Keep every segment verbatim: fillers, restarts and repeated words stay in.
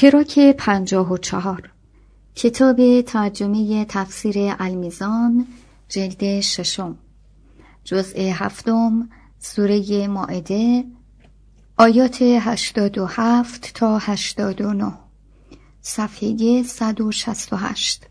تراک پنجاه و چهار، کتاب ترجمه تفسیر المیزان، جلد ششم، جزء هفتم، سوره مائده، آیات هشتاد و هفت تا هشتاد و نه، صفحه صد و شصت و هشت.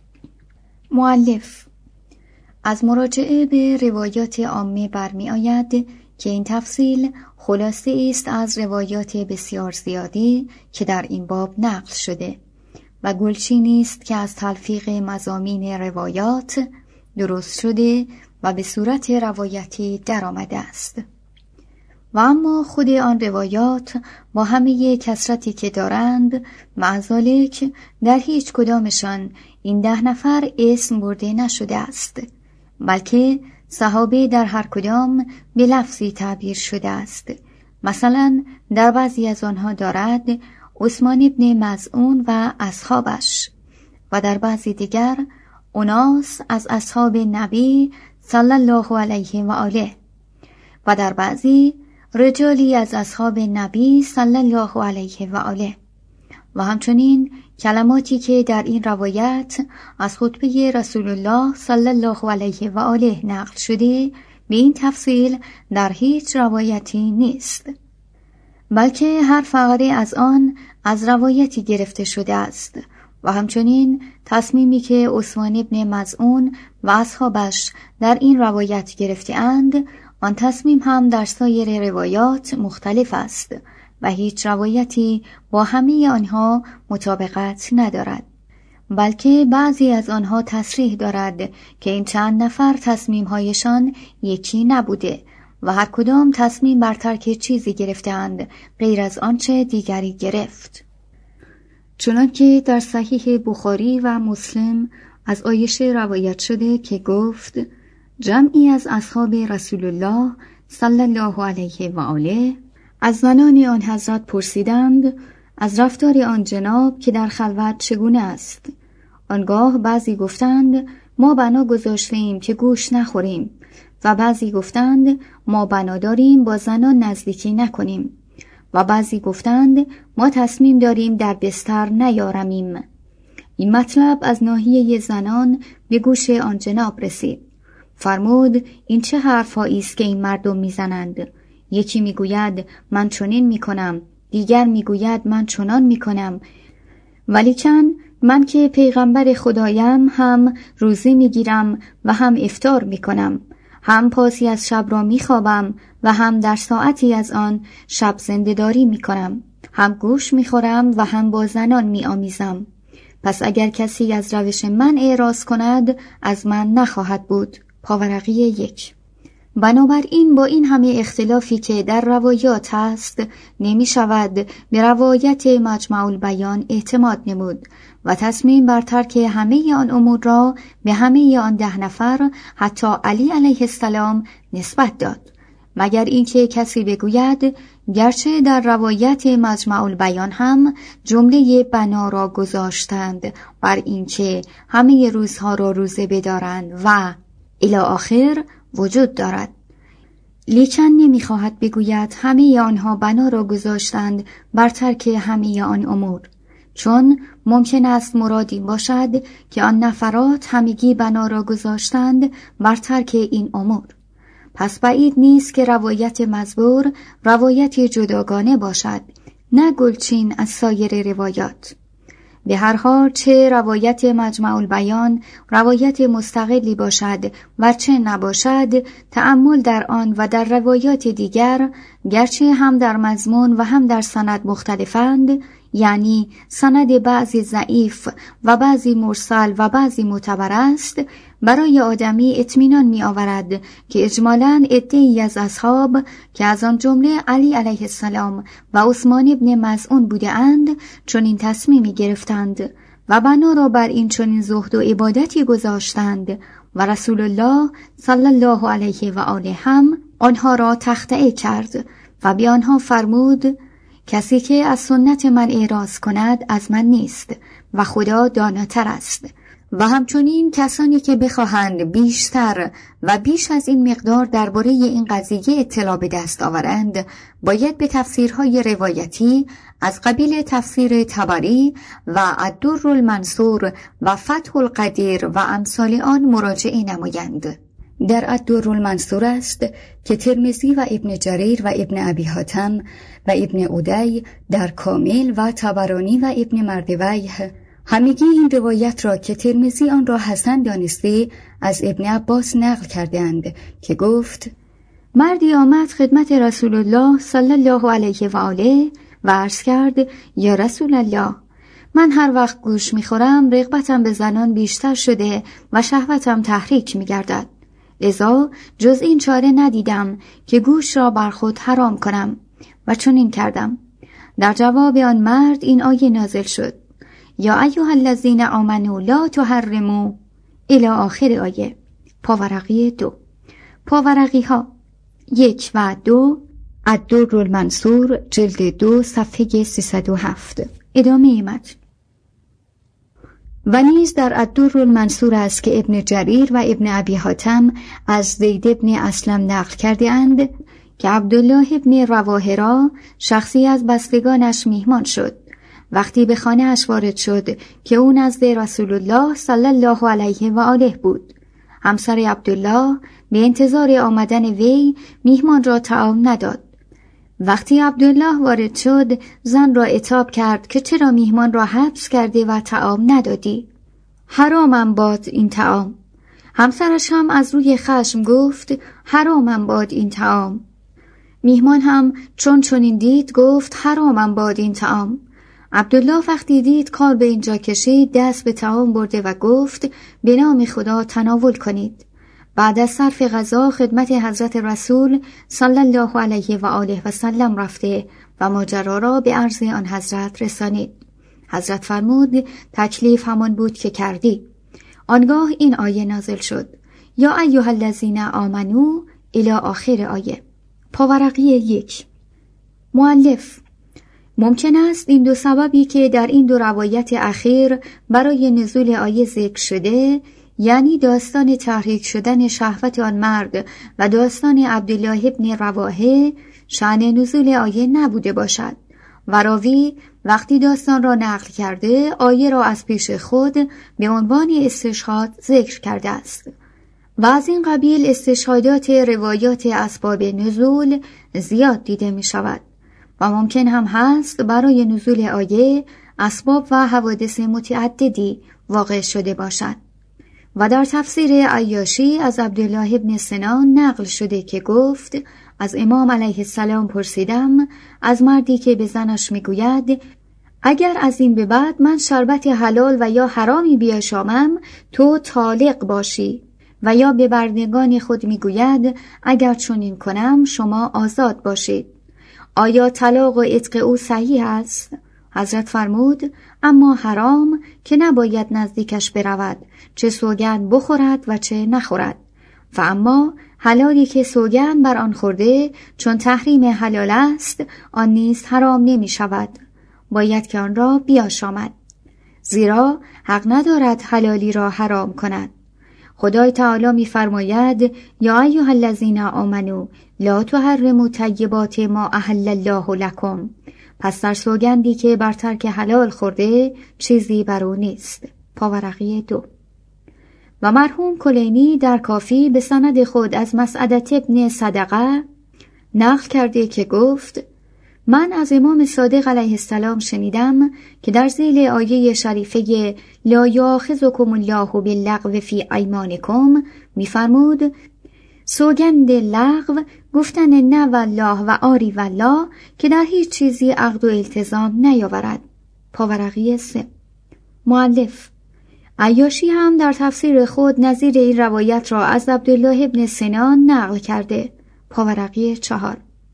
مؤلف از مراجعه به روایات عامه برمی آید که این تفصیل خلاصه است از روایات بسیار زیادی که در این باب نقل شده و گلچینی است که از تلفیق مضامین روایات درست شده و به صورت روایتی در آمده است. و اما خود آن روایات با همه کثرتی که دارند، مع ذالک در هیچ کدامشان این ده نفر اسم برده نشده است، بلکه صحابه در هر کدام به لفظی تعبیر شده است. مثلا در بعضی از آنها دارد عثمان ابن مظعون و اصحابش، و در بعضی دیگر اناس از اصحاب نبی صلی الله علیه و آله، و در بعضی رجالی از اصحاب نبی صلی الله علیه و آله. و همچنین کلماتی که در این روایت از خطبه رسول الله صلی الله علیه و آله نقل شده به این تفصیل در هیچ روایتی نیست، بلکه هر فقره از آن از روایتی گرفته شده است. و همچنین تصمیمی که عثمان ابن مظعون و اصحابش در این روایت گرفته اند، آن تصمیم هم در سایر روایات مختلف است و هیچ روایتی با همه آنها مطابقت ندارد، بلکه بعضی از آنها تصریح دارد که این چند نفر تصمیم‌هایشان یکی نبوده و هر کدام تصمیم بر ترک چیزی گرفتند غیر از آنچه دیگری گرفت. چنانکه در صحیح بخاری و مسلم از عایشه روایت شده که گفت جمعی از اصحاب رسول الله صلی الله علیه و آله از زنان آن حضرت پرسیدند از رفتار آن جناب که در خلوت چگونه است. آنگاه بعضی گفتند ما بنا گذاشتیم که گوش نخوریم، و بعضی گفتند ما بنا داریم با زنان نزدیکی نکنیم، و بعضی گفتند ما تصمیم داریم در بستر نیارمیم. این مطلب از ناحیه زنان به گوش آن جناب رسید. فرمود این چه حرفایی است که این مردم میزنند؟ یکی میگوید من چنین میکنم، دیگر میگوید من چنان میکنم، ولیکن من که پیغمبر خدایم هم روزه میگیرم و هم افطار میکنم، هم پاسی از شب را میخوابم و هم در ساعتی از آن شب زنده‌داری میکنم، هم گوش میخورم و هم با زنان میآمیزم. پس اگر کسی از روش من اعراض کند از من نخواهد بود. پاورقی یک. بنابراین با این همه اختلافی که در روایات هست نمی شود به روایت مجمع البیان اعتماد نمود و تصمیم بر ترک همه آن امور را به همه آن ده نفر حتی علی علیه السلام نسبت داد، مگر اینکه کسی بگوید گرچه در روایت مجمع البیان هم جمله بنا را گذاشتند بر اینکه همه روزها را روزه بدارند و الی آخر وجود دارد، لیکن نمیخواهد بگوید همه آنها بنا را گذاشتند بر ترک همه آن امور، چون ممکن است مرادی باشد که آن نفرات همگی بنا را گذاشتند بر ترک این امور. پس بعید نیست که روایت مزبور روایتی جداگانه باشد، نه گلچین از سایر روایات. به هر حال چه روایت مجمع البیان روایت مستقلی باشد و چه نباشد، تأمل در آن و در روایات دیگر گرچه هم در مضمون و هم در سند مختلفند، یعنی سند بعضی ضعیف و بعضی مرسل و بعضی معتبر است، برای آدمی اطمینان می آورد که اجمالاً عده‌ای از اصحاب که از آن جمله علی علیه السلام و عثمان ابن مظعون بوده اند چون این تصمیمی گرفتند و بنا را بر این چنین زهد و عبادتی گذاشتند و رسول الله صلی الله علیه و آله هم آنها را تخطئه کرد و به آنها فرمود کسی که از سنت من اعراض کند از من نیست و خدا داناتر است. و همچنین کسانی که بخواهند بیشتر و بیش از این مقدار درباره این قضیه اطلاع به دست آورند، باید به تفسیرهای روایتی از قبیل تفسیر طبری و الدر المنصور و فتح القدیر و امثال آن مراجعه نمایند. در الدر المنصور است که ترمذی و ابن جریر و ابن ابی حاتم و ابن عدی در کامل و طبرانی و ابن مردویه همگی این روایت را که ترمذی آن را حسن دانسته از ابن عباس نقل کردند که گفت: مردی آمد خدمت رسول الله صلی الله علیه و آله و عرض کرد: یا رسول الله، من هر وقت گوش می‌خورم رغبتم به زنان بیشتر شده و شهوتم تحریک می‌گردد، لذا جز این چاره ندیدم که گوش را بر خود حرام کنم و چنین کردم. در جواب آن مرد این آیه نازل شد: یا ایها الذین آمنوا لا تحرموا الی آخر آیه. پاورقی دو. پاورقی ها یک و دو، الدر المنصور جلد دو صفحه سیصد و هفت. ادامه متن. و نیز در الدر المنصور است که ابن جریر و ابن ابی حاتم از زید ابن اسلم نقل کرده اند که عبدالله ابن رواحه را شخصی از بستگانش میهمان شد. وقتی به خانه اش وارد شد که او نزد رسول الله صلی الله علیه و آله بود، همسر عبدالله به انتظار آمدن وی میهمان را طعام نداد. وقتی عبدالله وارد شد، زن را عتاب کرد که چرا میهمان را حبس کرده و طعام ندادی؟ حرامم باد این طعام. همسرش هم از روی خشم گفت: حرامم باد این طعام. میهمان هم چون چنین دید گفت: حرامم باد این طعام. عبدالله وقتی دید کار به اینجا کشید، دست به طعام برده و گفت: به نام خدا تناول کنید. بعد از صرف غذا خدمت حضرت رسول صلی الله علیه و آله و سلم رفته و ماجرا را به عرض آن حضرت رسانید. حضرت فرمود: تکلیف همان بود که کردی. آنگاه این آیه نازل شد: یا ایها الذین آمنو الی آخر آیه. پاورقی یک. مؤلف: ممکن است این دو سببی که در این دو روایت اخیر برای نزول آیه ذکر شده، یعنی داستان تحریک شدن شهوت آن مرد و داستان عبدالله ابن رواحه، شأن نزول آیه نبوده باشد و راوی وقتی داستان را نقل کرده آیه را از پیش خود به عنوان استشهاد ذکر کرده است. و از این قبیل استشهادات روایات اسباب نزول زیاد دیده می شود و ممکن هم هست برای نزول آیه اسباب و حوادث متعددی واقع شده باشد. و در تفسیر عیاشی از عبدالله ابن سنان نقل شده که گفت: از امام علیه السلام پرسیدم از مردی که به زنش میگوید: اگر از این به بعد من شربت حلال و یا حرامی بیاشامم تو طالق باشی، و یا به بردگان خود میگوید: اگر چنین کنم شما آزاد باشید، آیا طلاق و عتق او صحیح است؟ حضرت فرمود: اما حرام که نباید نزدیکش برود، چه سوگند بخورد و چه نخورد. و اما حلالی که سوگند بر آن خورده، چون تحریم حلال است، آن نیز حرام نمی شود، باید که آن را بیاشامد، زیرا حق ندارد حلالی را حرام کند. خدای تعالی می فرماید: یا ایها الذین آمنو لا تحرموا طیبات ما احل الله لکم. پس در سوگندی که بر ترک حلال خورده چیزی بر او نیست. پاورقی دو. و مرحوم کلینی در کافی به سند خود از مسعدة ابن صدقه نقل کرده که گفت: من از امام صادق علیه السلام شنیدم که در ذیل آیه شریفه لا یؤاخذکم الله باللغو فی ایمانکم می‌فرمود: سوگند لغو گفتن نه والله و آری والله که در هیچ چیزی عقد و التزام نیاورد. پاورقی سه. مؤلف: عیاشی هم در تفسیر خود نظیر این روایت را از عبدالله ابن سنان نقل کرده. پاورقی چهار.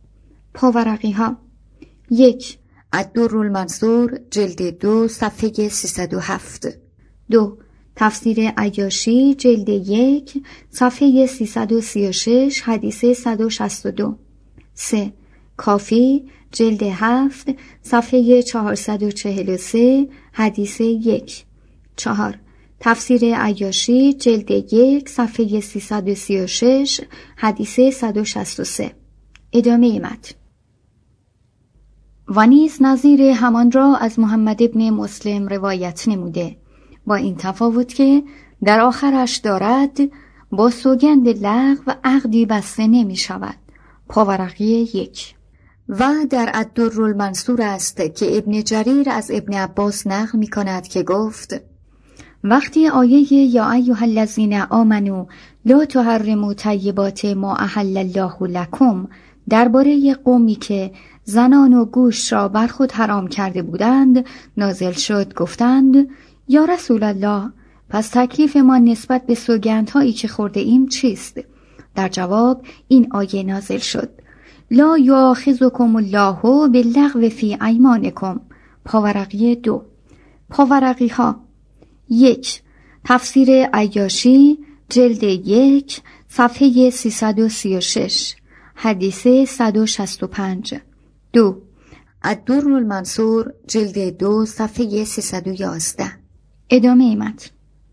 پاورقی ها یک. الدر المنصور جلد دو صفحه سیصد و هفت. دو. تفسیر عیاشی جلد یک صفحه سیصد و سی و شش حدیث صد و شصت و دو. سه. کافی جلد هفت صفحه چهارصد و چهل و سه حدیث یک. چهار. تفسیر عیاشی جلد یک صفحه سیصد و سی و شش حدیث صد و شصت و سه. ادامه متن. و نیز نظیر همان را از محمد ابن مسلم روایت نموده، با این تفاوت که در آخرش دارد با سوگند لغو عقدی بسته نمی شود. پاورقی یک. و در الدرالمنصور است که ابن جریر از ابن عباس نقل می کند که گفت وقتی آیه یا ایها الذین آمنوا لا تحرموا طیبات ما احل الله لکم درباره قومی که زنان و گوشت را بر خود حرام کرده بودند نازل شد، گفتند یا رسول الله، پس تکلیف ما نسبت به سوگندهایی که خورده ایم چیست؟ در جواب این آیه نازل شد لا یؤاخذکم الله باللغو فی ایمانکم. پاورقی دو. پاورقی ها یک. تفسیر عیاشی جلد یک صفحه سیصد و سی و شش حدیث صد و شصت و پنج. دو. الدرالمنصور جلد دو صفحه سیصد و یازده. ادامه متن.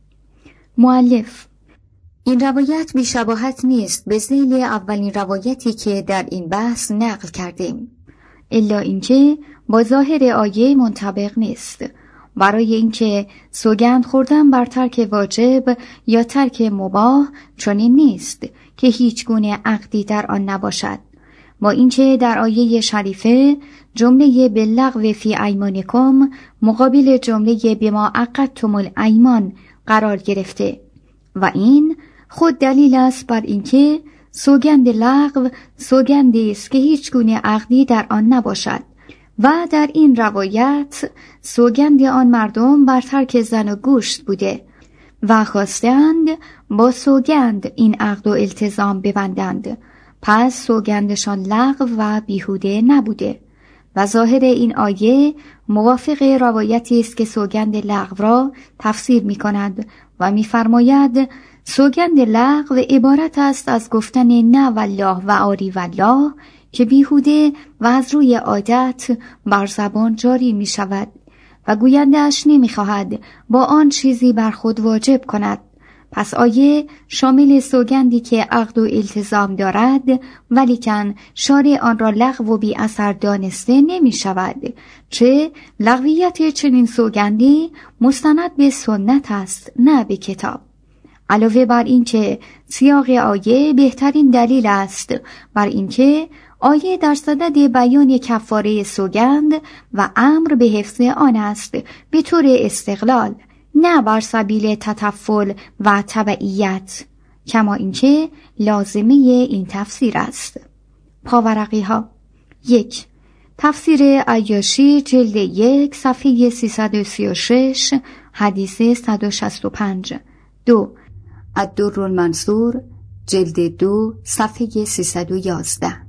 مؤلف: این روایت بی‌شباهت نیست به ذیل اولین روایتی که در این بحث نقل کردیم، الا اینکه با ظاهر آیه منطبق نیست، برای اینکه سوگند خوردن بر ترک واجب یا ترک مباح چنین نیست که هیچ گونه عقدی در آن نباشد، با اینکه در آیه شریفه جمله باللغو فی ایمانکم مقابل جمله بما عقدتم الایمان قرار گرفته و این خود دلیل است بر اینکه سوگند لغو سوگندی است که هیچ گونه عقدی در آن نباشد و در این روایت سوگند آن مردم بر ترک زن و گوشت بوده و خواستند با سوگند این عقد و التزام ببندند، پس سوگندشان لغو و بیهوده نبوده و ظاهر این آیه موافق روایتی است که سوگند لغو را تفسیر می کند و می فرماید سوگند لغو عبارت است از گفتن نه والله و آری والله که بیهوده و از روی عادت بر زبان جاری می شود و گوینده‌اش نمی خواهد با آن چیزی بر خود واجب کند. پس آیه شامل سوگندی که عقد و التزام دارد ولیکن شارع آن را لغو و بی اثر دانسته نمی شود، چه لغویت چنین سوگندی مستند به سنت است نه به کتاب. علاوه بر این که سیاق آیه بهترین دلیل است بر اینکه آیه در صدد بیان کفاره سوگند و امر به حفظ آن است به طور استقلال، نه بر سبیل تطفل و تبعیت، کما اینکه لازمه این تفسیر است. پاورقی ها یک. تفسیر عیاشی جلد یک صفحه سیصد و سی و شش حدیث صد و شصت و پنج. دو. الدرالمنصور جلد دو صفحه سیصد و یازده.